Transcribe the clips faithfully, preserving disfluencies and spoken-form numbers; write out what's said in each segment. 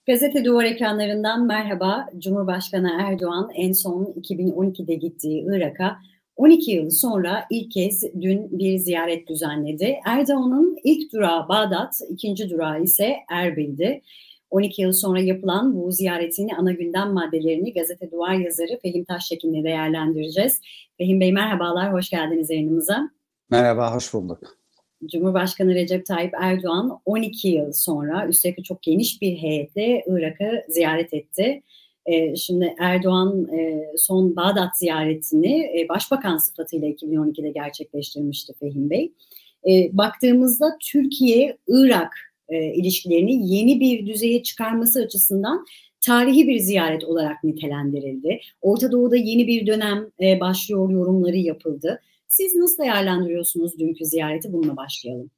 Gazete Duvar ekranlarından merhaba. Cumhurbaşkanı Erdoğan en son iki bin on ikide gittiği Irak'a on iki yıl sonra ilk kez dün bir ziyaret düzenledi. Erdoğan'ın ilk durağı Bağdat, ikinci durağı ise Erbil'di. on iki yıl sonra yapılan bu ziyaretin ana gündem maddelerini Gazete Duvar yazarı Fehim Taştekin'le değerlendireceğiz. Fehim Bey merhabalar, hoş geldiniz yayınımıza. Merhaba, hoş bulduk. Cumhurbaşkanı Recep Tayyip Erdoğan on iki yıl sonra üstelik çok geniş bir heyetle Irak'ı ziyaret etti. Ee, şimdi Erdoğan e, son Bağdat ziyaretini e, başbakan sıfatıyla iki bin on ikide gerçekleştirmişti Fehim Bey. E, baktığımızda Türkiye-Irak e, ilişkilerini yeni bir düzeye çıkarması açısından tarihi bir ziyaret olarak nitelendirildi. Orta Doğu'da yeni bir dönem e, başlıyor yorumları yapıldı. Siz nasıl değerlendiriyorsunuz dünkü ziyareti? Bununla başlayalım.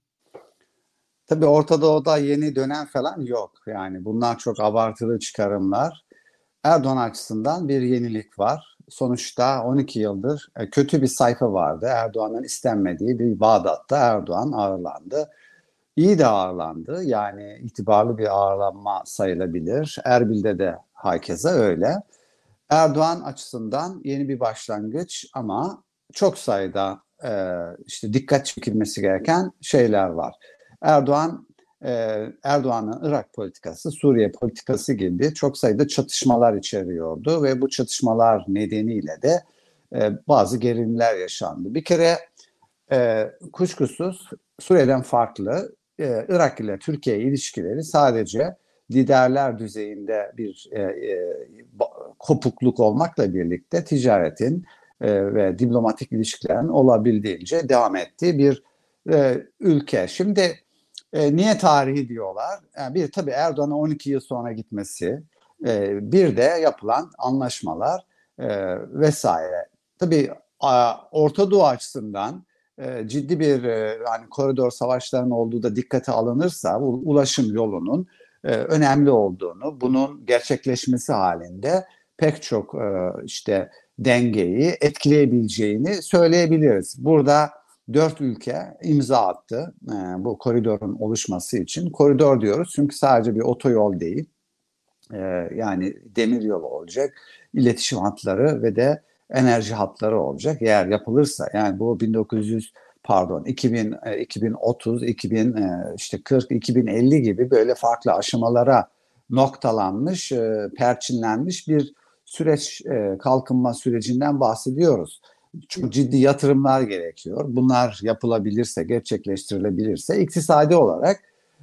Tabii Orta Doğu'da yeni dönem falan yok. Yani bunlar çok abartılı çıkarımlar. Erdoğan açısından bir yenilik var. Sonuçta on iki yıldır kötü bir sayfa vardı. Erdoğan'ın istenmediği bir Bağdat'ta Erdoğan ağırlandı. İyi de ağırlandı. Yani itibarlı bir ağırlanma sayılabilir. Erbil'de de herkese öyle. Erdoğan açısından yeni bir başlangıç ama çok sayıda e, işte dikkat çekilmesi gereken şeyler var. Erdoğan e, Erdoğan'ın Irak politikası, Suriye politikası gibi çok sayıda çatışmalar içeriyordu ve bu çatışmalar nedeniyle de e, bazı gerilimler yaşandı. Bir kere e, kuşkusuz Suriye'den farklı e, Irak ile Türkiye ilişkileri sadece liderler düzeyinde bir e, e, kopukluk olmakla birlikte ticaretin e, ve diplomatik ilişkilerin olabildiğince devam ettiği bir e, ülke. Şimdi e, niye tarihi diyorlar? Yani bir tabii Erdoğan'ın on iki yıl sonra gitmesi, e, bir de yapılan anlaşmalar e, vesaire. Tabii a, Orta Doğu açısından e, ciddi bir e, hani koridor savaşlarının olduğu da dikkate alınırsa u, ulaşım yolunun e, önemli olduğunu, bunun gerçekleşmesi halinde pek çok e, işte dengeyi etkileyebileceğini söyleyebiliriz. Burada dört ülke imza attı e, bu koridorun oluşması için. Koridor diyoruz çünkü sadece bir otoyol değil, e, yani demir yolu olacak, iletişim hatları ve de enerji hatları olacak. Eğer yapılırsa yani bu bin dokuz yüz pardon iki bin iki bin otuz, iki bin işte kırk, iki bin elli gibi böyle farklı aşamalara noktalanmış, perçinlenmiş bir süreç, kalkınma sürecinden bahsediyoruz. Çok ciddi yatırımlar gerekiyor. Bunlar yapılabilirse, gerçekleştirilebilirse iktisadi olarak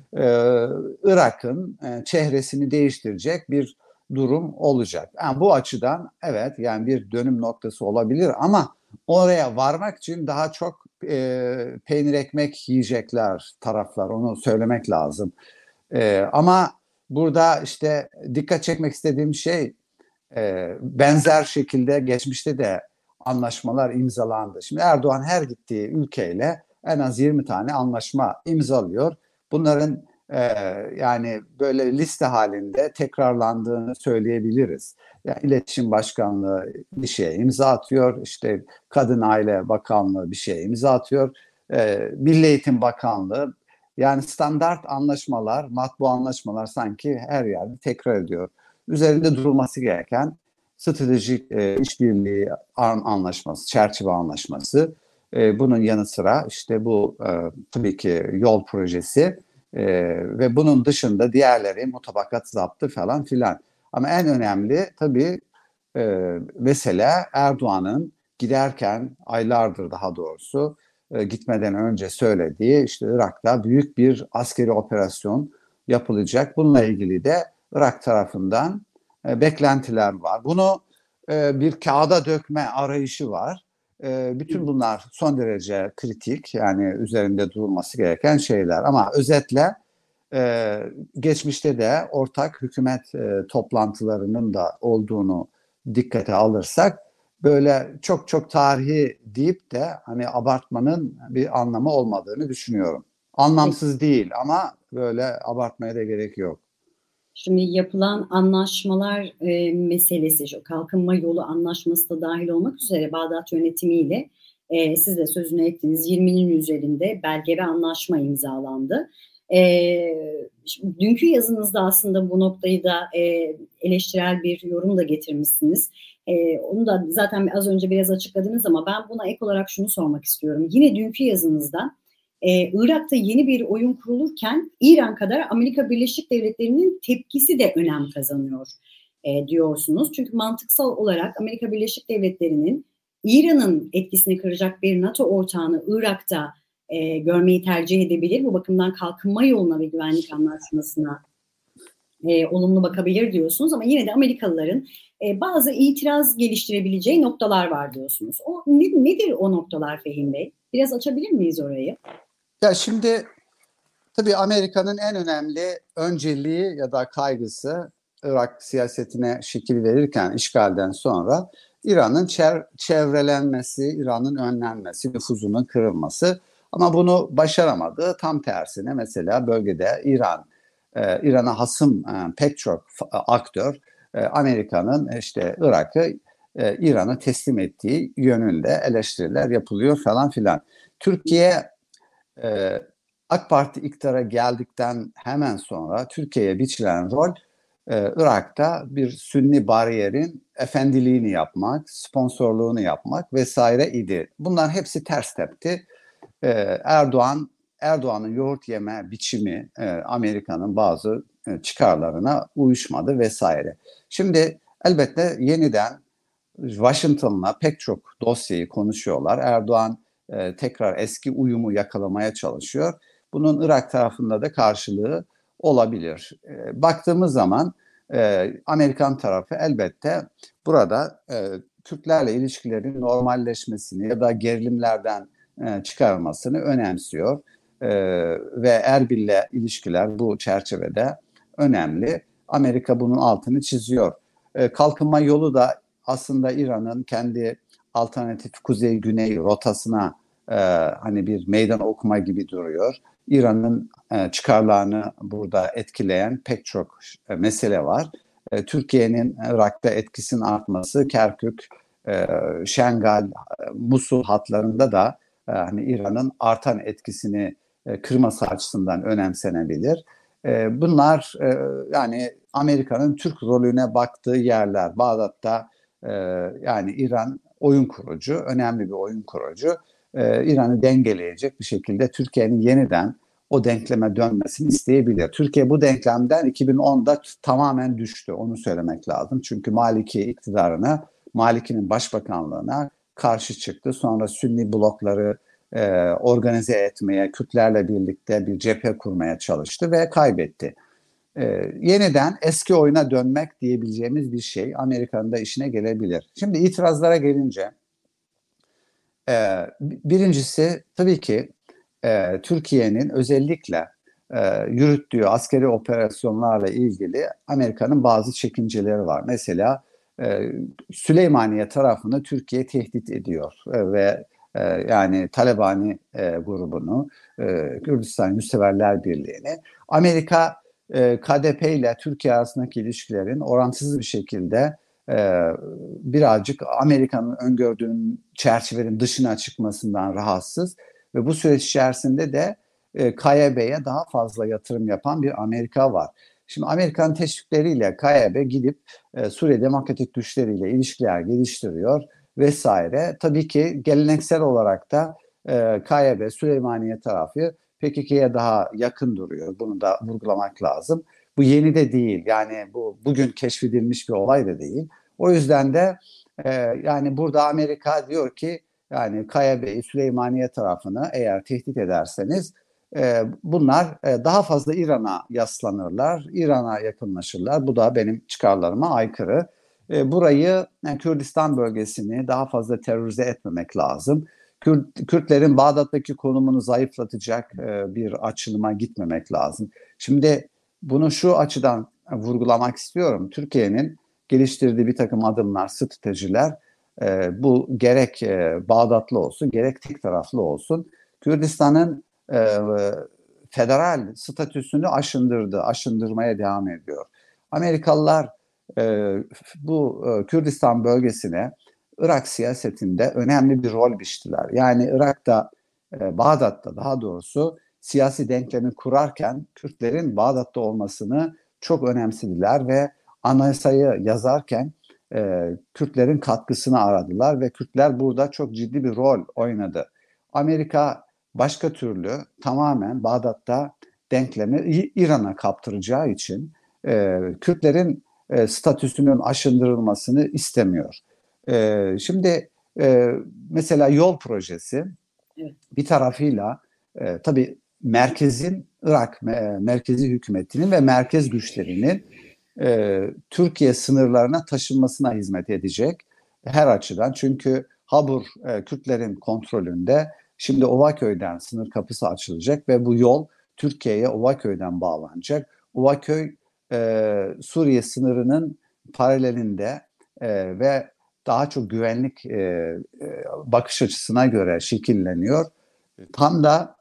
Irak'ın çehresini değiştirecek bir durum olacak. Yani bu açıdan evet yani bir dönüm noktası olabilir ama oraya varmak için daha çok e, peynir ekmek yiyecekler taraflar, onu söylemek lazım. E, ama burada işte dikkat çekmek istediğim şey e, benzer şekilde geçmişte de anlaşmalar imzalandı. Şimdi Erdoğan her gittiği ülkeyle en az yirmi tane anlaşma imzalıyor. Bunların e, yani böyle liste halinde tekrarlandığını söyleyebiliriz. Yani İletişim Başkanlığı bir şeye imza atıyor, işte Kadın Aile Bakanlığı bir şeye imza atıyor, e, Milli Eğitim Bakanlığı, yani standart anlaşmalar, matbu anlaşmalar sanki her yerde tekrar ediyor. Üzerinde durulması gereken stratejik e, işbirliği anlaşması, çerçeve anlaşması. E, bunun yanı sıra işte bu e, tabii ki yol projesi e, ve bunun dışında diğerleri mutabakat zaptı falan filan. Ama en önemli tabii e, mesele Erdoğan'ın giderken aylardır daha doğrusu e, gitmeden önce söylediği işte Irak'ta büyük bir askeri operasyon yapılacak. Bununla ilgili de Irak tarafından e, beklentiler var. Bunu e, bir kağıda dökme arayışı var. E, bütün bunlar son derece kritik, yani üzerinde durulması gereken şeyler. Ama özetle e, geçmişte de ortak hükümet e, toplantılarının da olduğunu dikkate alırsak böyle çok çok tarihi deyip de hani abartmanın bir anlamı olmadığını düşünüyorum. Anlamsız değil ama böyle abartmaya da gerek yok. Şimdi yapılan anlaşmalar e, meselesi, şu kalkınma yolu anlaşması da dahil olmak üzere Bağdat yönetimiyle e, siz de sözünü ettiğiniz yirminin üzerinde belge ve anlaşma imzalandı. E, dünkü yazınızda aslında bu noktayı da e, eleştirel bir yorum da getirmişsiniz. E, onu da zaten az önce biraz açıkladınız ama ben buna ek olarak şunu sormak istiyorum. Yine dünkü yazınızda e, Irak'ta yeni bir oyun kurulurken İran kadar Amerika Birleşik Devletleri'nin tepkisi de önem kazanıyor e, diyorsunuz. Çünkü mantıksal olarak Amerika Birleşik Devletleri'nin İran'ın etkisini kıracak bir NATO ortağını Irak'ta e, görmeyi tercih edebilir. Bu bakımdan kalkınma yoluna ve güvenlik anlaşmasına e, olumlu bakabilir diyorsunuz. Ama yine de Amerikalıların e, bazı itiraz geliştirebileceği noktalar var diyorsunuz. O ne, nedir o noktalar Fehim Bey? Biraz açabilir miyiz orayı? Ya şimdi tabii Amerika'nın en önemli önceliği ya da kaygısı Irak siyasetine şekil verirken işgalden sonra İran'ın çevrelenmesi, İran'ın önlenmesi, nüfuzunun kırılması. Ama bunu başaramadı. Tam tersine mesela bölgede İran, e, İran'a hasım e, pek çok aktör e, Amerika'nın işte Irak'ı e, İran'a teslim ettiği yönünde eleştiriler yapılıyor falan filan. Türkiye e, AK Parti iktidara geldikten hemen sonra Türkiye'ye biçilen rol e, Irak'ta bir Sünni bariyerin efendiliğini yapmak, sponsorluğunu yapmak vesaire idi. Bunlar hepsi ters tepti. E, Erdoğan Erdoğan'ın yoğurt yeme biçimi e, Amerika'nın bazı e, çıkarlarına uyuşmadı vesaire. Şimdi elbette yeniden Washington'la pek çok dosyayı konuşuyorlar. Erdoğan e, tekrar eski uyumu yakalamaya çalışıyor. Bunun Irak tarafında da karşılığı olabilir. E, baktığımız zaman e, Amerikan tarafı elbette burada e, Türklerle ilişkilerin normalleşmesini ya da gerilimlerden e, çıkarmasını önemsiyor. E, ve Erbil'le ilişkiler bu çerçevede önemli. Amerika bunun altını çiziyor. E, kalkınma yolu da aslında İran'ın kendi alternatif kuzey-güney rotasına e, hani bir meydan okuma gibi duruyor. İran'ın e, çıkarlarını burada etkileyen pek çok e, mesele var. E, Türkiye'nin Irak'ta etkisinin artması, Kerkük, e, Şengal, Musul hatlarında da e, hani İran'ın artan etkisini e, kırması açısından önemsenebilir. E, bunlar e, yani Amerika'nın Türk rolüne baktığı yerler. Bağdat'ta e, yani İran oyun kurucu, önemli bir oyun kurucu. E, İran'ı dengeleyecek bir şekilde Türkiye'nin yeniden o denkleme dönmesini isteyebilir. Türkiye bu denklemden iki bin onda tamamen düştü. Onu söylemek lazım. Çünkü Maliki iktidarına, Maliki'nin başbakanlığına karşı çıktı. Sonra Sünni blokları e, organize etmeye, Kürtlerle birlikte bir cephe kurmaya çalıştı ve kaybetti. E, yeniden eski oyuna dönmek diyebileceğimiz bir şey Amerika'nın da işine gelebilir. Şimdi itirazlara gelince, e, birincisi tabii ki e, Türkiye'nin özellikle e, yürüttüğü askeri operasyonlarla ilgili Amerika'nın bazı çekinceleri var. Mesela e, Süleymaniye tarafını Türkiye tehdit ediyor e, ve e, yani Talabani e, grubunu, e, Kürdistan Yurtseverler Birliği'ni. Amerika e, K D P ile Türkiye arasındaki ilişkilerin orantısız bir şekilde e, birazcık Amerika'nın öngördüğünün çerçevenin dışına çıkmasından rahatsız. Ve bu süreç içerisinde de e, K Y B'ye daha fazla yatırım yapan bir Amerika var. Şimdi Amerikan teşvikleriyle K Y B gidip e, Suriye Demokratik Güçleriyle ilişkiler geliştiriyor vesaire. Tabii ki geleneksel olarak da e, K Y B, Süleymaniye tarafı P K K'ye daha yakın duruyor. Bunu da vurgulamak lazım. Bu yeni de değil. Yani bu bugün keşfedilmiş bir olay da değil. O yüzden de e, yani burada Amerika diyor ki yani K Y B'yi, Süleymaniye tarafını eğer tehdit ederseniz e, bunlar e, daha fazla İran'a yaslanırlar, İran'a yakınlaşırlar. Bu da benim çıkarlarıma aykırı. E, burayı, yani Kürdistan bölgesini daha fazla terörize etmemek lazım. Kürt, Kürtlerin Bağdat'taki konumunu zayıflatacak e, bir açılıma gitmemek lazım. Şimdi bunu şu açıdan vurgulamak istiyorum. Türkiye'nin geliştirdiği bir takım adımlar, stratejiler, e, bu gerek e, Bağdatlı olsun, gerek tek taraflı olsun, Kürdistan'ın e, federal statüsünü aşındırdı, aşındırmaya devam ediyor. Amerikalılar e, bu e, Kürdistan bölgesine Irak siyasetinde önemli bir rol biçtiler. Yani Irak'ta, e, Bağdat'ta daha doğrusu siyasi denklemi kurarken Kürtlerin Bağdat'ta olmasını çok önemsediler ve anayasayı yazarken e, Kürtlerin katkısını aradılar ve Kürtler burada çok ciddi bir rol oynadı. Amerika başka türlü tamamen Bağdat'ta denklemi İran'a kaptıracağı için e, Kürtlerin e, statüsünün aşındırılmasını istemiyor. E, şimdi e, mesela yol projesi bir tarafıyla e, tabii merkezin Irak e, merkezi hükümetinin ve merkez güçlerinin e, Türkiye sınırlarına taşınmasına hizmet edecek her açıdan. Çünkü Habur e, Kürtlerin kontrolünde. Şimdi Ovaköy'den sınır kapısı açılacak ve bu yol Türkiye'ye Ovaköy'den bağlanacak. Ovaköy e, Suriye sınırının paralelinde e, ve daha çok güvenlik e, e, bakış açısına göre şekilleniyor. Tam da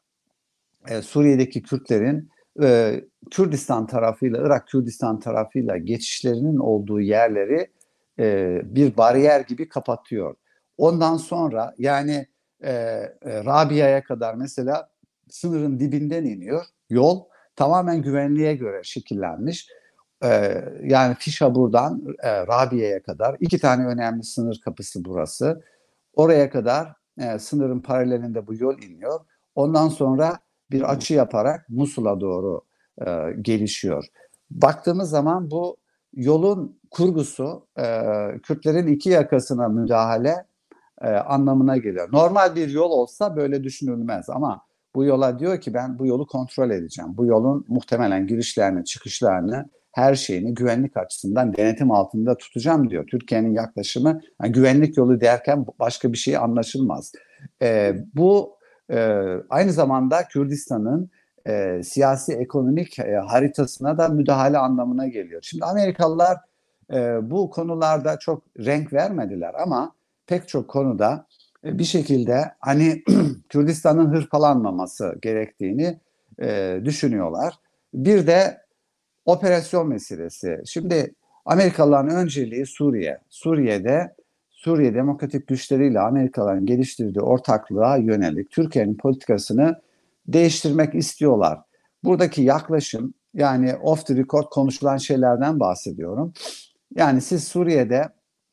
e, Suriye'deki Kürtlerin e, Kürdistan tarafıyla, Irak Kürdistan tarafıyla geçişlerinin olduğu yerleri e, bir bariyer gibi kapatıyor. Ondan sonra yani e, e, Rabia'ya kadar mesela sınırın dibinden iniyor. Yol tamamen güvenliğe göre şekillenmiş. E, yani Fişabur'dan e, Rabia'ya kadar iki tane önemli sınır kapısı burası. Oraya kadar e, sınırın paralelinde bu yol iniyor. Ondan sonra bir açı yaparak Musul'a doğru e, gelişiyor. Baktığımız zaman bu yolun kurgusu e, Kürtlerin iki yakasına müdahale e, anlamına geliyor. Normal bir yol olsa böyle düşünülmez ama bu yola diyor ki ben bu yolu kontrol edeceğim. Bu yolun muhtemelen girişlerini, çıkışlarını, her şeyini güvenlik açısından denetim altında tutacağım diyor. Türkiye'nin yaklaşımı yani güvenlik yolu derken başka bir şey anlaşılmaz. E, bu e, aynı zamanda Kürdistan'ın e, siyasi ekonomik e, haritasına da müdahale anlamına geliyor. Şimdi Amerikalılar e, bu konularda çok renk vermediler ama pek çok konuda e, bir şekilde hani Kürdistan'ın hırpalanmaması gerektiğini e, düşünüyorlar. Bir de operasyon meselesi. Şimdi Amerikalıların önceliği Suriye. Suriye'de Suriye Demokratik Güçleri ile Amerikalıların geliştirdiği ortaklığa yönelik Türkiye'nin politikasını değiştirmek istiyorlar. Buradaki yaklaşım yani off the record konuşulan şeylerden bahsediyorum. Yani siz Suriye'de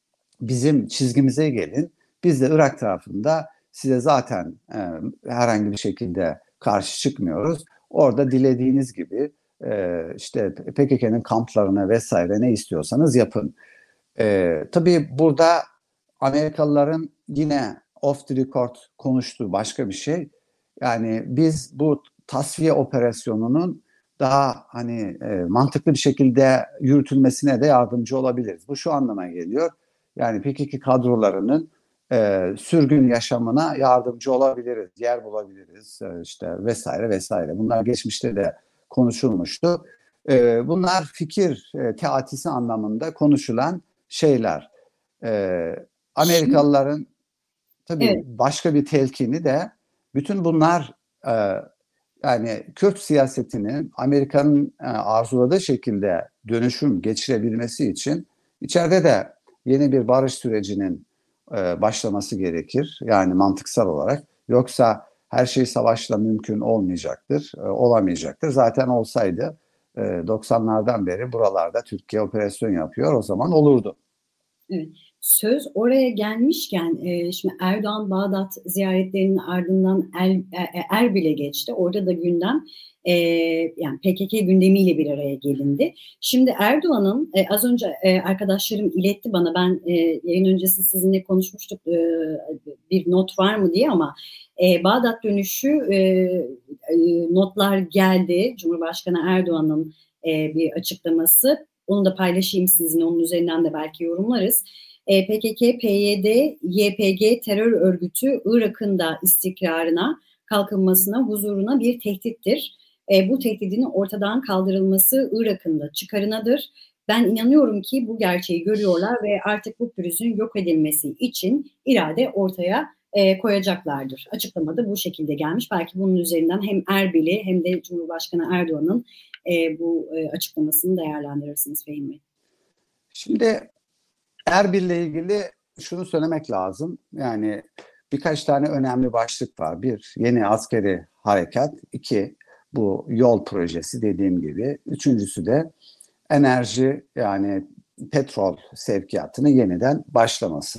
bizim çizgimize gelin. Biz de Irak tarafında size zaten e, herhangi bir şekilde karşı çıkmıyoruz. Orada dilediğiniz gibi e, işte P K K'nın kamplarına vesaire ne istiyorsanız yapın. E, tabii burada Amerikalıların yine off the record konuştuğu başka bir şey. Yani biz bu tasfiye operasyonunun daha hani e, mantıklı bir şekilde yürütülmesine de yardımcı olabiliriz. Bu şu anlama geliyor. Yani P K K kadrolarının e, sürgün yaşamına yardımcı olabiliriz, yer bulabiliriz e, işte vesaire vesaire. Bunlar geçmişte de konuşulmuştu. E, bunlar fikir e, teatisi anlamında konuşulan şeyler. E, Amerikalıların tabii Evet. başka bir telkini de bütün bunlar e, yani Kürt siyasetinin Amerika'nın e, arzuladığı şekilde dönüşüm geçirebilmesi için içeride de yeni bir barış sürecinin e, başlaması gerekir. Yani mantıksal olarak. Yoksa her şey savaşla mümkün olmayacaktır, e, olamayacaktır. Zaten olsaydı e, doksanlardan beri buralarda Türkiye operasyon yapıyor, o zaman olurdu. Evet. Söz oraya gelmişken e, şimdi Erdoğan Bağdat ziyaretlerinin ardından El, e, Erbil'e geçti. Orada da gündem e, yani P K K gündemiyle bir araya gelindi. Şimdi Erdoğan'ın e, az önce e, arkadaşlarım iletti bana, ben e, yayın öncesi sizinle konuşmuştuk e, bir not var mı diye, ama e, Bağdat dönüşü e, e, notlar geldi. Cumhurbaşkanı Erdoğan'ın e, bir açıklaması. Onu da paylaşayım sizinle, onun üzerinden de belki yorumlarız. E, P K K, P Y D, Y P G terör örgütü Irak'ın da istikrarına, kalkınmasına, huzuruna bir tehdittir. E, bu tehdidin ortadan kaldırılması Irak'ın da çıkarınadır. Ben inanıyorum ki bu gerçeği görüyorlar ve artık bu pürüzün yok edilmesi için irade ortaya e, koyacaklardır. Açıklamada bu şekilde gelmiş. Belki bunun üzerinden hem Erbil'i hem de Cumhurbaşkanı Erdoğan'ın e, bu e, açıklamasını değerlendirirsiniz Fehim Bey. Şimdi Erbil'le ilgili şunu söylemek lazım. Yani birkaç tane önemli başlık var. Bir, yeni askeri harekat. İki, bu yol projesi dediğim gibi. Üçüncüsü de enerji, yani petrol sevkiyatını yeniden başlaması.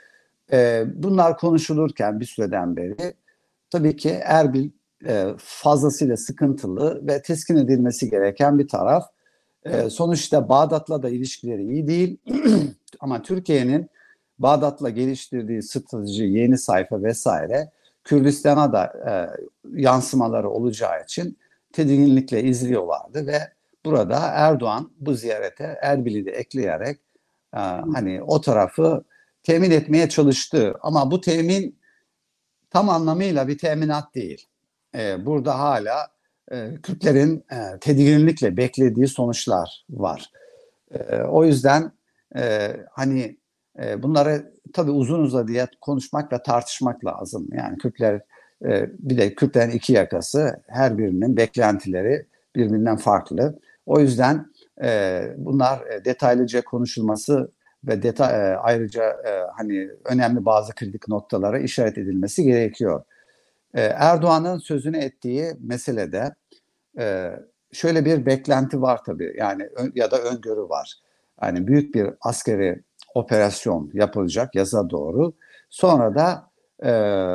E, bunlar konuşulurken bir süreden beri tabii ki Erbil e, fazlasıyla sıkıntılı ve teskin edilmesi gereken bir taraf. E, sonuçta Bağdat'la da ilişkileri iyi değil ama Türkiye'nin Bağdat'la geliştirdiği strateji, yeni sayfa vesaire Kürdistan'a da e, yansımaları olacağı için tedirginlikle izliyorlardı ve burada Erdoğan bu ziyarete Erbil'i de ekleyerek e, hani o tarafı temin etmeye çalıştı. Ama bu temin tam anlamıyla bir teminat değil. E, burada hala e, Kürtlerin e, tedirginlikle beklediği sonuçlar var. E, o yüzden e, hani e, bunları tabii uzun uzadıya konuşmak ve tartışmak lazım. Yani Kürtler e, bir de Kürtlerin iki yakası, her birinin beklentileri birbirinden farklı. O yüzden e, bunlar e, detaylıca konuşulması ve detay e, ayrıca e, hani önemli bazı kritik noktalara işaret edilmesi gerekiyor. E, Erdoğan'ın sözünü ettiği meselede e, şöyle bir beklenti var tabii, yani ya da öngörü var. Yani büyük bir askeri operasyon yapılacak yaza doğru. Sonra da e,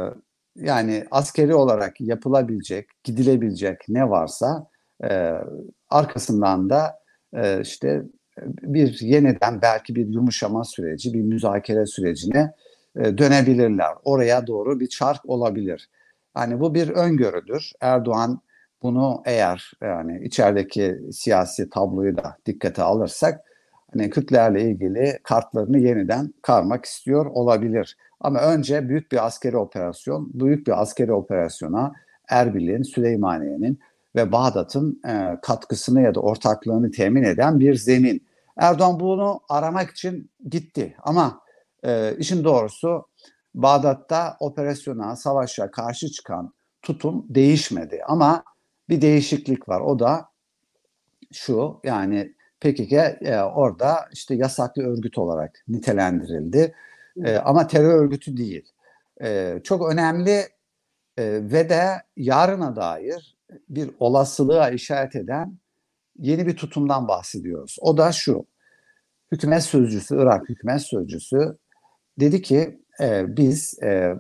yani askeri olarak yapılabilecek, gidilebilecek ne varsa e, arkasından da e, işte bir yeniden belki bir yumuşama süreci, bir müzakere sürecine e, dönebilirler. Oraya doğru bir çark olabilir. Yani bu bir öngörüdür. Erdoğan bunu, eğer yani içerideki siyasi tabloyu da dikkate alırsak, hani Kürtlerle ilgili kartlarını yeniden karmak istiyor olabilir. Ama önce büyük bir askeri operasyon, büyük bir askeri operasyona Erbil'in, Süleymaniye'nin ve Bağdat'ın e, katkısını ya da ortaklığını temin eden bir zemin. Erdoğan bunu aramak için gitti ama e, işin doğrusu Bağdat'ta operasyona, savaşa karşı çıkan tutum değişmedi. Ama bir değişiklik var. O da şu: yani P K K e, orada işte yasaklı örgüt olarak nitelendirildi. E, ama terör örgütü değil. E, çok önemli e, ve de yarına dair bir olasılığa işaret eden yeni bir tutumdan bahsediyoruz. O da şu: hükümet sözcüsü, Irak hükümet sözcüsü dedi ki e, biz e,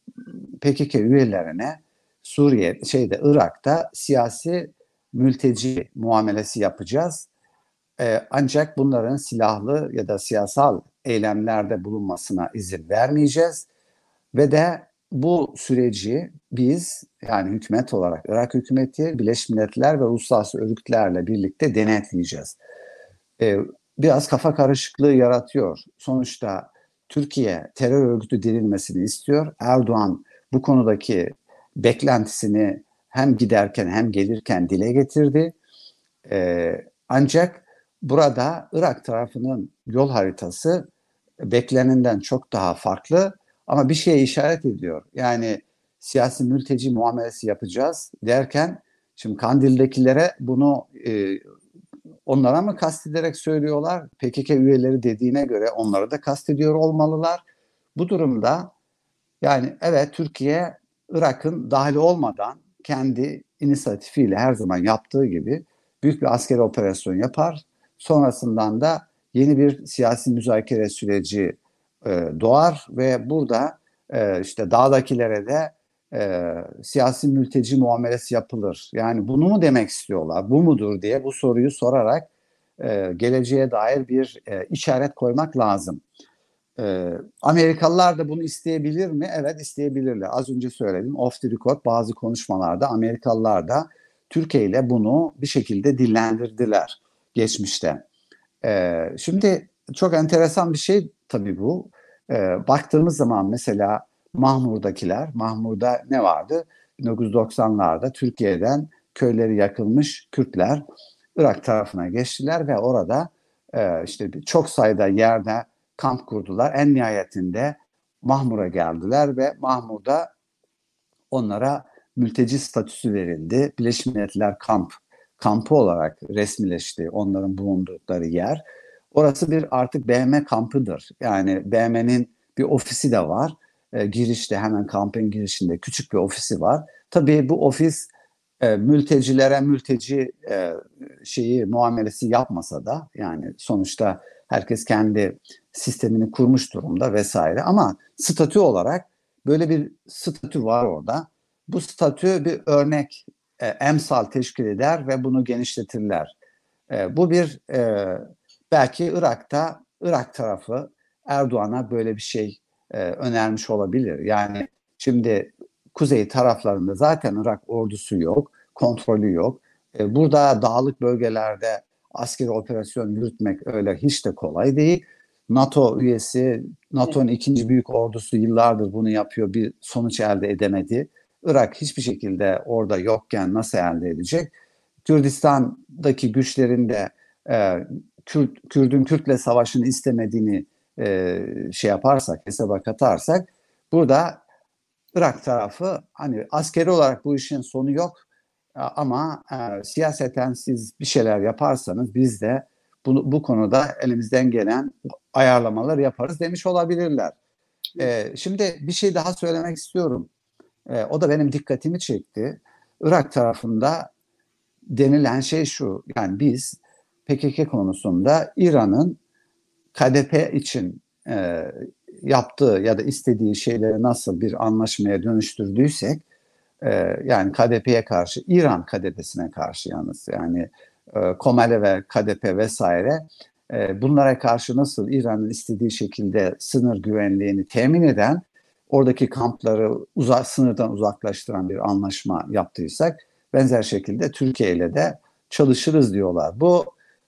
P K K üyelerine Suriye, şeyde Irak'ta siyasi mülteci muamelesi yapacağız. Ee, ancak bunların silahlı ya da siyasal eylemlerde bulunmasına izin vermeyeceğiz ve de bu süreci biz, yani hükümet olarak Irak hükümeti, Birleşmiş Milletler ve uluslararası örgütlerle birlikte denetleyeceğiz. Ee, biraz kafa karışıklığı yaratıyor. Sonuçta Türkiye terör örgütü denilmesini istiyor. Erdoğan bu konudaki beklentisini hem giderken hem gelirken dile getirdi. Ee, ancak burada Irak tarafının yol haritası beklenenden çok daha farklı ama bir şeye işaret ediyor. Yani siyasi mülteci muamelesi yapacağız derken, şimdi Kandil'dekilere bunu e, onlara mı kastederek söylüyorlar? P K K üyeleri dediğine göre onları da kastediyor olmalılar. Bu durumda yani evet, Türkiye Irak'ın dahil olmadan kendi inisiyatifiyle her zaman yaptığı gibi büyük bir askeri operasyon yapar. Sonrasından da yeni bir siyasi müzakere süreci e, doğar ve burada e, işte dağdakilere de e, siyasi mülteci muamelesi yapılır. Yani bunu mu demek istiyorlar, bu mudur diye bu soruyu sorarak e, geleceğe dair bir e, işaret koymak lazım. Ee, Amerikalılar da bunu isteyebilir mi? Evet, isteyebilirler. Az önce söyledim. Off the record bazı konuşmalarda Amerikalılar da Türkiye ile bunu bir şekilde dillendirdiler geçmişte. Ee, şimdi çok enteresan bir şey tabii bu. Ee, baktığımız zaman mesela Mahmur'dakiler, Mahmur'da ne vardı? bin dokuz yüz doksanlarda Türkiye'den köyleri yakılmış Kürtler Irak tarafına geçtiler ve orada e, işte çok sayıda yerde kamp kurdular. En nihayetinde Mahmur'a geldiler ve Mahmur'da onlara mülteci statüsü verildi. Birleşmiş Milletler kamp kampı olarak resmileşti onların bulundukları yer. Orası bir artık B M kampıdır. Yani B M'nin bir ofisi de var. E, girişte, hemen kampın girişinde küçük bir ofisi var. Tabii bu ofis e, mültecilere mülteci e, şeyi muamelesi yapmasa da, yani sonuçta herkes kendi sistemini kurmuş durumda vesaire, ama statü olarak böyle bir statü var orada. Bu statü bir örnek, e, emsal teşkil eder ve bunu genişletirler. E, bu bir e, belki Irak'ta Irak tarafı Erdoğan'a böyle bir şey e, önermiş olabilir. Yani şimdi kuzey taraflarında zaten Irak ordusu yok, kontrolü yok. E, burada dağlık bölgelerde askeri operasyon yürütmek öyle hiç de kolay değil. NATO üyesi, Evet. NATO'nun ikinci büyük ordusu yıllardır bunu yapıyor, bir sonuç elde edemedi. Irak hiçbir şekilde orada yokken nasıl elde edecek? Kürdistan'daki güçlerin de e, Kürt, Kürdün Kürt'le savaşını istemediğini e, şey yaparsak, hesaba katarsak, burada Irak tarafı hani askeri olarak bu işin sonu yok, ama e, siyaseten siz bir şeyler yaparsanız biz de bu, bu konuda elimizden gelen ayarlamalar yaparız demiş olabilirler. E, şimdi bir şey daha söylemek istiyorum. E, o da benim dikkatimi çekti. Irak tarafında denilen şey şu: yani biz P K K konusunda İran'ın K D P için e, yaptığı ya da istediği şeyleri nasıl bir anlaşmaya dönüştürdüysek, e, yani K D P'ye karşı, İran K D P'sine karşı yalnız, yani e, Komele ve K D P vesaire, e, bunlara karşı nasıl İran'ın istediği şekilde sınır güvenliğini temin eden, oradaki kampları uzak, sınırdan uzaklaştıran bir anlaşma yaptıysak, benzer şekilde Türkiye ile de çalışırız diyorlar. Bu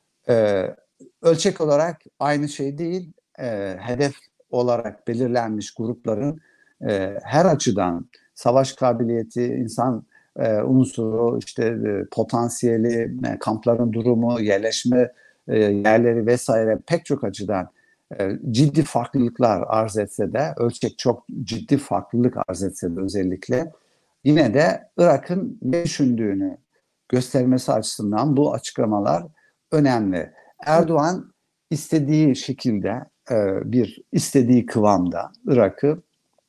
e, ölçek olarak aynı şey değil. E, hedef olarak belirlenmiş grupların e, her açıdan savaş kabiliyeti, insan e, unsuru, işte e, potansiyeli, e, kampların durumu, yerleşme e, yerleri vesaire, pek çok açıdan e, ciddi farklılıklar arz etse de, ölçek çok ciddi farklılık arz etse de özellikle, yine de Irak'ın ne düşündüğünü göstermesi açısından bu açıklamalar önemli. Erdoğan istediği şekilde, e, bir istediği kıvamda Irak'ı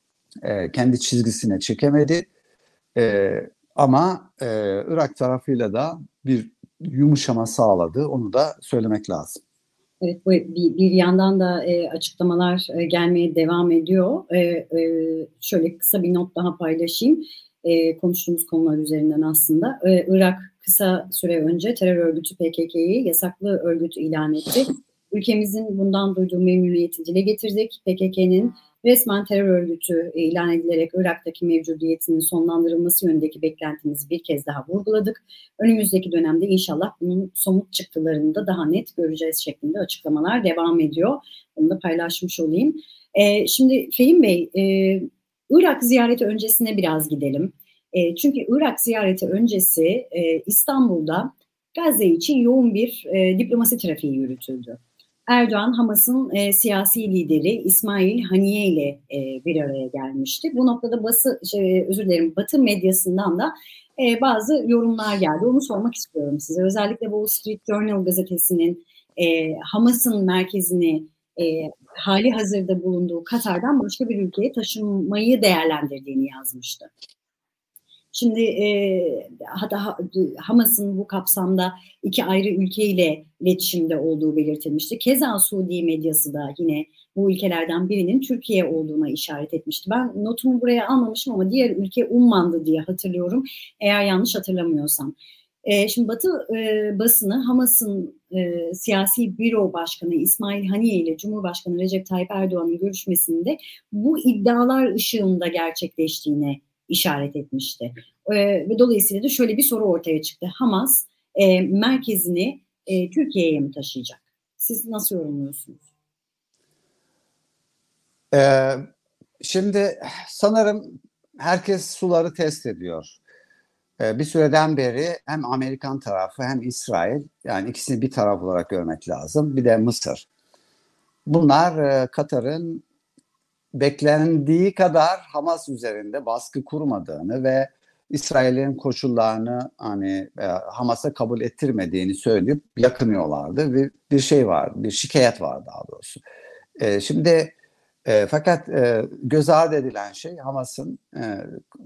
e, kendi çizgisine çekemedi. E, ama e, Irak tarafıyla da bir yumuşama sağladı. Onu da söylemek lazım. Evet, bu bir, bir yandan da e, açıklamalar e, gelmeye devam ediyor. E, e, şöyle kısa bir not daha paylaşayım. E, konuştuğumuz konular üzerinden aslında. E, Irak kısa süre önce terör örgütü P K K'yi yasaklı örgüt ilan etti. Ülkemizin bundan duyduğu memnuniyeti dile getirdik. P K K'nin resmen terör örgütü ilan edilerek Irak'taki mevcudiyetinin sonlandırılması yönündeki beklentimizi bir kez daha vurguladık. Önümüzdeki dönemde inşallah bunun somut çıktılarını da daha net göreceğiz şeklinde açıklamalar devam ediyor. Onu da paylaşmış olayım. Ee, şimdi Fehim Bey, e, Irak ziyareti öncesine biraz gidelim. E, çünkü Irak ziyareti öncesi e, İstanbul'da Gazze için yoğun bir e, diplomasi trafiği yürütüldü. Erdoğan, Hamas'ın e, siyasi lideri İsmail Haniye ile e, bir araya gelmişti. Bu noktada bası, şey, özür dilerim, Batı medyasından da e, bazı yorumlar geldi. Onu sormak istiyorum size. Özellikle Wall Street Journal gazetesinin e, Hamas'ın merkezini e, hali hazırda bulunduğu Katar'dan başka bir ülkeye taşınmayı değerlendirdiğini yazmıştı. Şimdi e, hatta Hamas'ın bu kapsamda iki ayrı ülkeyle iletişimde olduğu belirtilmişti. Keza Suudi medyası da yine bu ülkelerden birinin Türkiye olduğuna işaret etmişti. Ben notumu buraya almamışım ama diğer ülke Umman'dı diye hatırlıyorum. Eğer yanlış hatırlamıyorsam. E, şimdi Batı e, basını Hamas'ın e, siyasi büro başkanı İsmail Haniye ile Cumhurbaşkanı Recep Tayyip Erdoğan'ın görüşmesinde bu iddialar ışığında gerçekleştiğine işaret etmişti. E, ve dolayısıyla da şöyle bir soru ortaya çıktı. Hamas e, merkezini e, Türkiye'ye mi taşıyacak? Siz nasıl yorumluyorsunuz? Ee, şimdi sanırım herkes suları test ediyor. Ee, bir süreden beri hem Amerikan tarafı hem İsrail, yani ikisini bir taraf olarak görmek lazım, bir de Mısır. Bunlar e, Katar'ın beklendiği kadar Hamas üzerinde baskı kurmadığını ve İsrail'in koşullarını hani e, Hamas'a kabul ettirmediğini söyleyip yakınıyorlardı ve bir şey var, bir şikayet var daha doğrusu. E, şimdi e, fakat e, göz ardı edilen şey Hamas'ın e,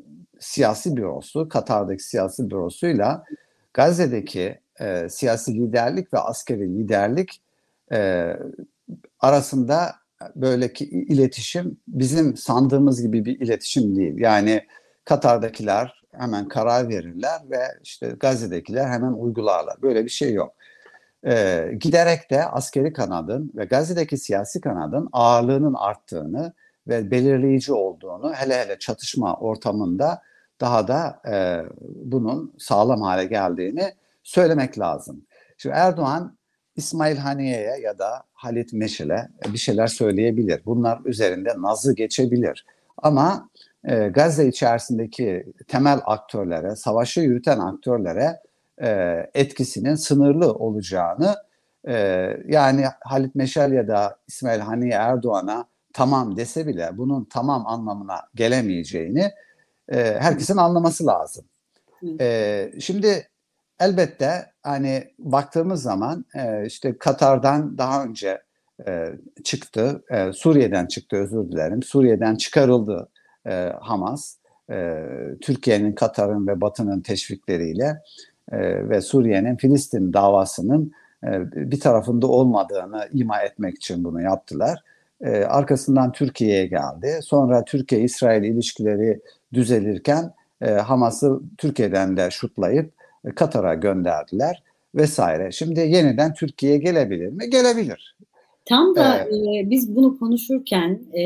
siyasi bürosu, Katar'daki siyasi bürosuyla Gazze'deki e, siyasi liderlik ve askeri liderlik e, arasında böyleki iletişim bizim sandığımız gibi bir iletişim değil. Yani Katar'dakiler hemen karar verirler ve işte Gazze'dekiler hemen uygularlar. Böyle bir şey yok. Ee, giderek de askeri kanadın ve Gazze'deki siyasi kanadın ağırlığının arttığını ve belirleyici olduğunu, hele hele çatışma ortamında daha da e, bunun sağlam hale geldiğini söylemek lazım. Şimdi Erdoğan İsmail Haniye'ye ya da Halit Meşil'e bir şeyler söyleyebilir. Bunlar üzerinde nazı geçebilir. Ama e, Gazze içerisindeki temel aktörlere, savaşı yürüten aktörlere e, etkisinin sınırlı olacağını, e, yani Halit Meşal ya da İsmail Haniye Erdoğan'a tamam dese bile bunun tamam anlamına gelemeyeceğini e, herkesin anlaması lazım. E, şimdi elbette hani baktığımız zaman e, işte Katar'dan daha önce e, çıktı, e, Suriye'den çıktı, özür dilerim, Suriye'den çıkarıldı e, Hamas, e, Türkiye'nin, Katar'ın ve Batı'nın teşvikleriyle e, ve Suriye'nin Filistin davasının e, bir tarafında olmadığını ima etmek için bunu yaptılar. E, arkasından Türkiye'ye geldi. Sonra Türkiye-İsrail ilişkileri düzelirken e, Hamas'ı Türkiye'den de şutlayıp e, Katar'a gönderdiler vesaire. Şimdi yeniden Türkiye'ye gelebilir mi? Gelebilir. Tam da ee, e, biz bunu konuşurken e,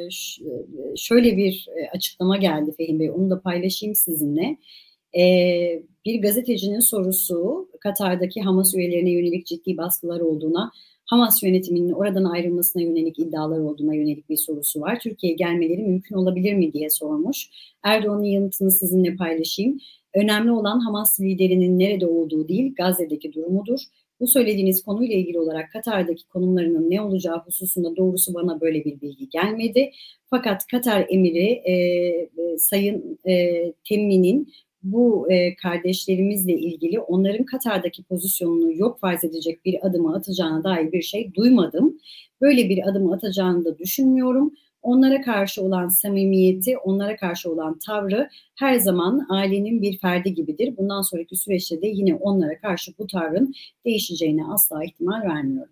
şöyle bir açıklama geldi Fehim Bey, onu da paylaşayım sizinle. E, bir gazetecinin sorusu, Katar'daki Hamas üyelerine yönelik ciddi baskılar olduğuna, Hamas yönetiminin oradan ayrılmasına yönelik iddialar olduğuna yönelik bir sorusu var. Türkiye'ye gelmeleri mümkün olabilir mi diye sormuş. Erdoğan'ın yanıtını sizinle paylaşayım. Önemli olan Hamas liderinin nerede olduğu değil, Gazze'deki durumudur. Bu söylediğiniz konuyla ilgili olarak Katar'daki konumlarının ne olacağı hususunda doğrusu bana böyle bir bilgi gelmedi. Fakat Katar emiri e, e, Sayın e, Temmin'in bu e, kardeşlerimizle ilgili onların Katar'daki pozisyonunu yok farz edecek bir adımı atacağına dair bir şey duymadım. Böyle bir adımı atacağını da düşünmüyorum. Onlara karşı olan samimiyeti, onlara karşı olan tavrı her zaman ailenin bir ferdi gibidir. Bundan sonraki süreçte de yine onlara karşı bu tavrın değişeceğine asla ihtimal vermiyorum.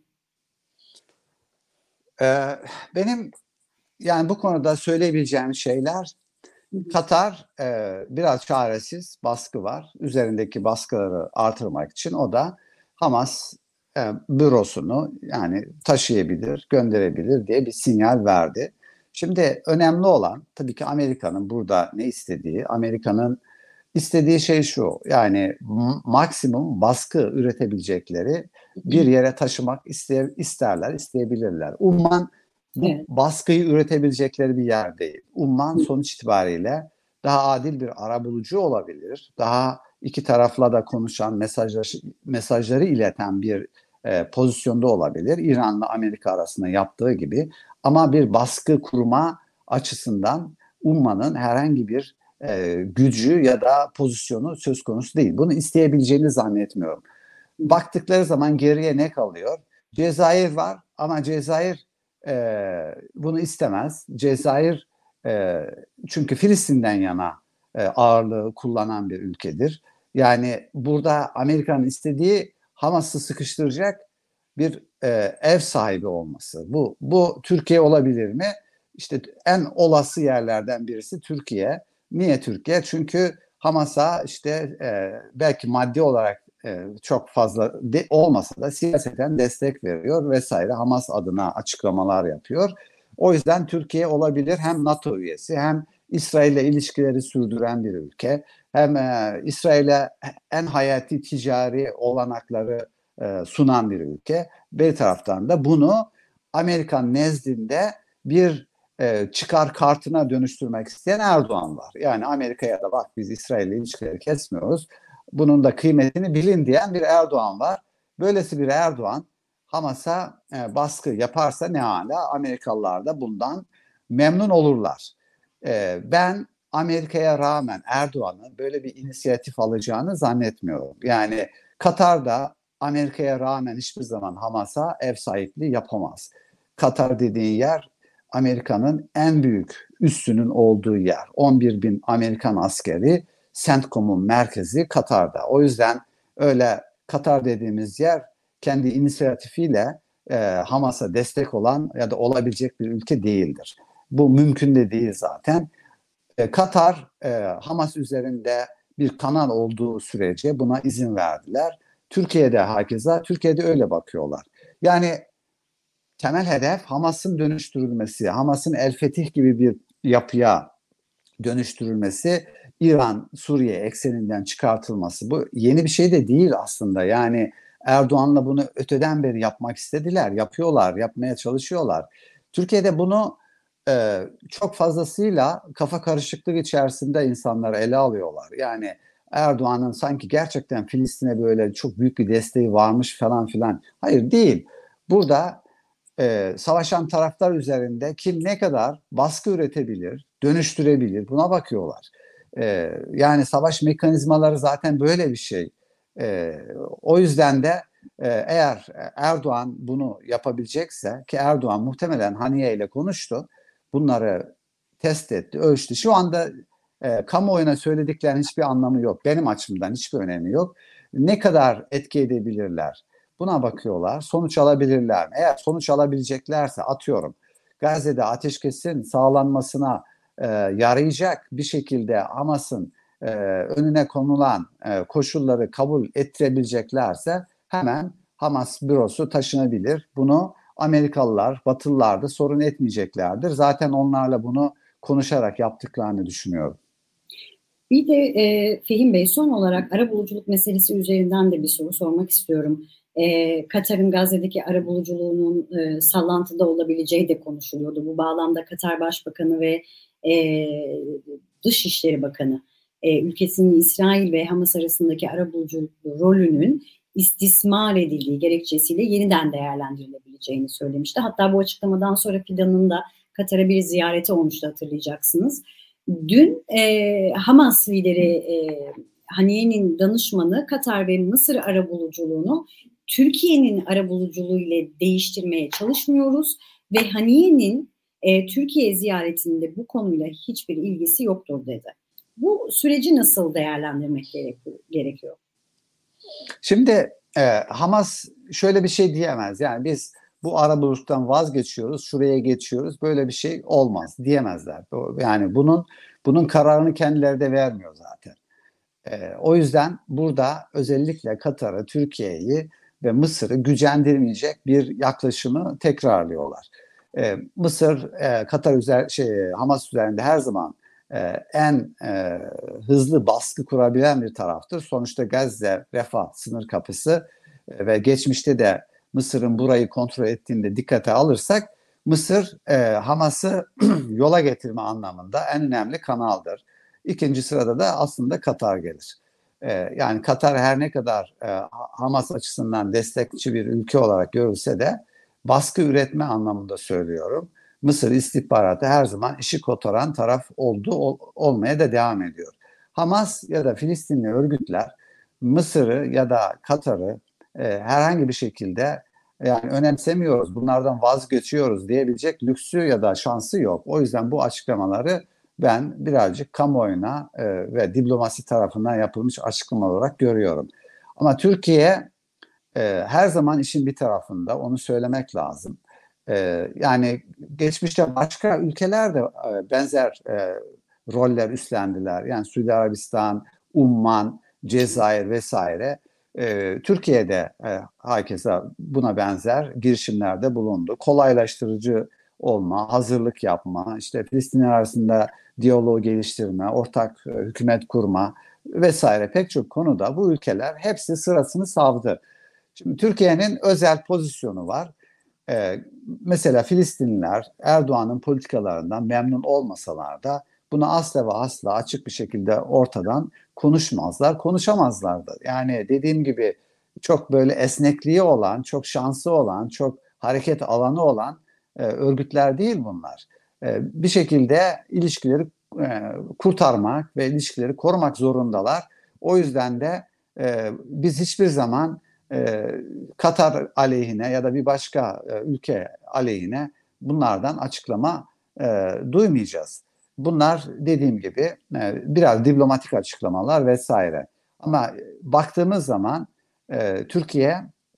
Ee, benim yani bu konuda söyleyebileceğim şeyler, Katar e, biraz çaresiz, baskı var. Üzerindeki baskıları artırmak için o da Hamas e, bürosunu yani taşıyabilir, gönderebilir diye bir sinyal verdi. Şimdi önemli olan tabii ki Amerika'nın burada ne istediği. Amerika'nın istediği şey şu, yani maksimum baskı üretebilecekleri bir yere taşımak ister, isterler, isteyebilirler. Umman bu evet. baskıyı üretebilecekleri bir yer değil. Umman sonuç itibariyle daha adil bir arabulucu olabilir. Daha iki tarafla da konuşan, mesajlar, mesajları ileten bir e, pozisyonda olabilir. İran'la Amerika arasında yaptığı gibi. Ama bir baskı kurma açısından Umman'ın herhangi bir e, gücü ya da pozisyonu söz konusu değil. Bunu isteyebileceğini zannetmiyorum. Baktıkları zaman geriye ne kalıyor? Cezayir var ama Cezayir e, bunu istemez. Cezayir e, çünkü Filistin'den yana e, ağırlığı kullanan bir ülkedir. Yani burada Amerika'nın istediği Hamas'ı sıkıştıracak bir e, ev sahibi olması. Bu, bu Türkiye olabilir mi? İşte en olası yerlerden birisi Türkiye. Niye Türkiye? Çünkü Hamas'a işte e, belki maddi olarak e, çok fazla de, olmasa da siyaseten destek veriyor vesaire. Hamas adına açıklamalar yapıyor. O yüzden Türkiye olabilir, hem NATO üyesi hem İsrail'le ilişkileri sürdüren bir ülke. Hem e, İsrail'e en hayati ticari olanakları e, sunan bir ülke. Bir taraftan da bunu Amerikan nezdinde bir e, çıkar kartına dönüştürmek isteyen Erdoğan var. Yani Amerika'ya da bak biz İsrail'le ilişkileri kesmiyoruz, bunun da kıymetini bilin diyen bir Erdoğan var. Böylesi bir Erdoğan Hamas'a e, baskı yaparsa ne hala, Amerikalılar da bundan memnun olurlar. E, ben Amerika'ya rağmen Erdoğan'ın böyle bir inisiyatif alacağını zannetmiyorum. Yani Katar'da Amerika'ya rağmen hiçbir zaman Hamas'a ev sahipliği yapamaz. Katar dediğin yer Amerika'nın en büyük üssünün olduğu yer. on bir bin Amerikan askeri, CENTCOM'un merkezi Katar'da. O yüzden öyle Katar dediğimiz yer kendi inisiyatifiyle e, Hamas'a destek olan ya da olabilecek bir ülke değildir. Bu mümkün de değil zaten. E, Katar e, Hamas üzerinde bir kanal olduğu sürece buna izin verdiler. Türkiye'de hakeza, Türkiye'de öyle bakıyorlar. Yani temel hedef Hamas'ın dönüştürülmesi, Hamas'ın El Fetih gibi bir yapıya dönüştürülmesi, İran, Suriye ekseninden çıkartılması. Bu yeni bir şey de değil aslında. Yani Erdoğan'la bunu öteden beri yapmak istediler, yapıyorlar, yapmaya çalışıyorlar. Türkiye'de bunu e, çok fazlasıyla kafa karışıklığı içerisinde insanlar ele alıyorlar. Yani Erdoğan'ın sanki gerçekten Filistin'e böyle çok büyük bir desteği varmış falan filan. Hayır, değil. Burada e, savaşan taraflar üzerinde kim ne kadar baskı üretebilir, dönüştürebilir, buna bakıyorlar. E, yani savaş mekanizmaları zaten böyle bir şey. E, o yüzden de e, eğer Erdoğan bunu yapabilecekse, ki Erdoğan muhtemelen Haniye ile konuştu, bunları test etti, ölçtü. Şu anda e, kamuoyuna söylediklerinin hiçbir anlamı yok. Benim açımdan hiçbir önemi yok. Ne kadar etki edebilirler? Buna bakıyorlar. Sonuç alabilirler mi? Eğer sonuç alabileceklerse, atıyorum, Gazze'de ateşkesin sağlanmasına e, yarayacak bir şekilde Hamas'ın e, önüne konulan e, koşulları kabul ettirebileceklerse hemen Hamas bürosu taşınabilir. Bunu Amerikalılar, Batılılar da sorun etmeyeceklerdir. Zaten onlarla bunu konuşarak yaptıklarını düşünüyorum. Bir de e, Fehim Bey, son olarak arabuluculuk meselesi üzerinden de bir soru sormak istiyorum. E, Katar'ın Gazze'deki arabuluculuğunun e, sallantıda olabileceği de konuşuluyordu. Bu bağlamda Katar Başbakanı ve e, Dışişleri Bakanı e, ülkesinin İsrail ve Hamas arasındaki arabuluculuk rolünün istismar edildiği gerekçesiyle yeniden değerlendirilebileceğini söylemişti. Hatta bu açıklamadan sonra Fidan'ın da Katar'a bir ziyareti olmuştu, hatırlayacaksınız. Dün e, Hamas lideri e, Haniye'nin danışmanı Katar ve Mısır arabuluculuğunu Türkiye'nin arabuluculuğu ile değiştirmeye çalışmıyoruz ve Haniye'nin e, Türkiye ziyaretinde bu konuyla hiçbir ilgisi yoktur dedi. Bu süreci nasıl değerlendirmek gerekiyor? Şimdi e, Hamas şöyle bir şey diyemez. Yani biz bu arabuluculuktan vazgeçiyoruz, şuraya geçiyoruz. Böyle bir şey olmaz diyemezler. Yani bunun bunun kararını kendileri de vermiyor zaten. E, o yüzden burada özellikle Katar'ı, Türkiye'yi ve Mısır'ı gücendirmeyecek bir yaklaşımı tekrarlıyorlar. E, Mısır, e, Katar üzer, şey, Hamas üzerinde her zaman e, en e, hızlı baskı kurabilen bir taraftır. Sonuçta Gazze, Refah sınır kapısı e, ve geçmişte de Mısır'ın burayı kontrol ettiğinde dikkate alırsak, Mısır e, Hamas'ı yola getirme anlamında en önemli kanaldır. İkinci sırada da aslında Katar gelir. E, yani Katar her ne kadar e, Hamas açısından destekçi bir ülke olarak görülse de baskı üretme anlamında söylüyorum. Mısır istihbaratı her zaman işi kotaran taraf oldu, ol, olmaya da devam ediyor. Hamas ya da Filistinli örgütler Mısır'ı ya da Katar'ı e, herhangi bir şekilde yani önemsemiyoruz, bunlardan vazgeçiyoruz diyebilecek lüksü ya da şansı yok. O yüzden bu açıklamaları ben birazcık kamuoyuna e, ve diplomasi tarafından yapılmış açıklama olarak görüyorum. Ama Türkiye e, her zaman işin bir tarafında, onu söylemek lazım. E, yani geçmişte başka ülkeler de e, benzer e, roller üstlendiler. Yani Suudi Arabistan, Umman, Cezayir vesaire. E, Türkiye'de e, herkese buna benzer girişimlerde bulundu. Kolaylaştırıcı olma, hazırlık yapma, işte Filistinler arasında diyaloğu geliştirme, ortak e, hükümet kurma vesaire pek çok konuda bu ülkeler hepsi sırasını savdı. Şimdi Türkiye'nin özel pozisyonu var. Ee, mesela Filistinliler Erdoğan'ın politikalarından memnun olmasalar da bunu asla ve asla açık bir şekilde ortadan konuşmazlar, konuşamazlar da. Yani dediğim gibi çok böyle esnekliği olan, çok şansı olan, çok hareket alanı olan e, örgütler değil bunlar. E, bir şekilde ilişkileri e, kurtarmak ve ilişkileri korumak zorundalar. O yüzden de e, biz hiçbir zaman e, Katar aleyhine ya da bir başka e, ülke aleyhine bunlardan açıklama e, duymayacağız. Bunlar dediğim gibi e, biraz diplomatik açıklamalar vesaire. Ama baktığımız zaman e, Türkiye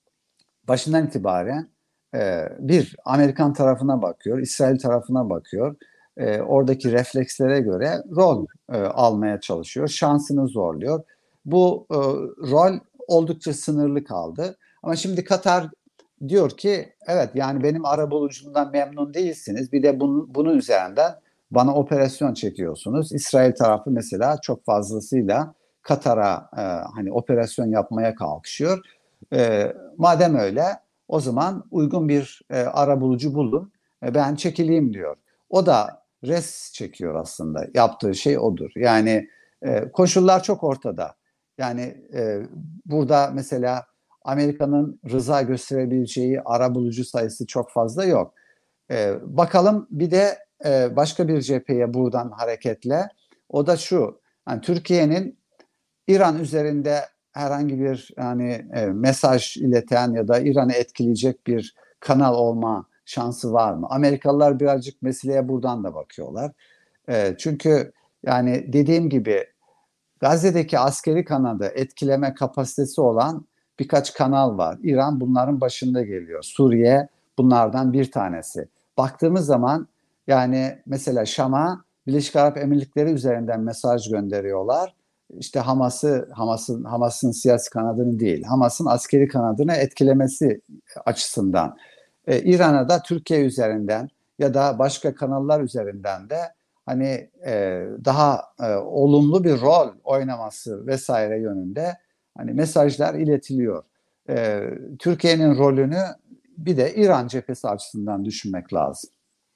başından itibaren e, bir Amerikan tarafına bakıyor, İsrail tarafına bakıyor. E, oradaki reflekslere göre rol e, almaya çalışıyor, şansını zorluyor. Bu e, rol oldukça sınırlı kaldı. Ama şimdi Katar diyor ki evet yani benim arabulucumdan memnun değilsiniz. Bir de bunun, bunun üzerinden bana operasyon çekiyorsunuz. İsrail tarafı mesela çok fazlasıyla Katar'a e, hani operasyon yapmaya kalkışıyor. E, madem öyle o zaman uygun bir e, arabulucu bulun. E, ben çekileyim diyor. O da res çekiyor aslında. Yaptığı şey odur. Yani e, koşullar çok ortada. Yani e, burada mesela Amerika'nın rıza gösterebileceği arabulucu sayısı çok fazla yok. E, bakalım bir de e, başka bir cepheye buradan hareketle. O da şu. Yani Türkiye'nin İran üzerinde herhangi bir yani e, mesaj ileten ya da İran'ı etkileyecek bir kanal olma şansı var mı? Amerikalılar birazcık meseleye buradan da bakıyorlar. E, çünkü yani dediğim gibi Gazze'deki askeri kanadı etkileme kapasitesi olan birkaç kanal var. İran bunların başında geliyor. Suriye bunlardan bir tanesi. Baktığımız zaman yani mesela Şam'a Birleşik Arap Emirlikleri üzerinden mesaj gönderiyorlar. İşte Hamas'ı, Hamas'ın Hamas'ın siyasi kanadını değil, Hamas'ın askeri kanadını etkilemesi açısından. Ee, İran'a da Türkiye üzerinden ya da başka kanallar üzerinden de hani e, daha e, olumlu bir rol oynaması vesaire yönünde hani mesajlar iletiliyor. E, Türkiye'nin rolünü bir de İran cephesi açısından düşünmek lazım.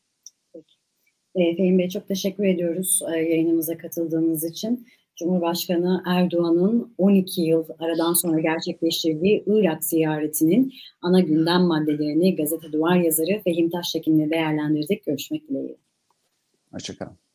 E, Fehim Bey çok teşekkür ediyoruz e, yayınımıza katıldığınız için. Cumhurbaşkanı Erdoğan'ın on iki yıl aradan sonra gerçekleştirdiği Irak ziyaretinin ana gündem maddelerini Gazete Duvar yazarı Fehim Taştekin'le değerlendirdik. Görüşmek dileğiyle. Hoşçakalın.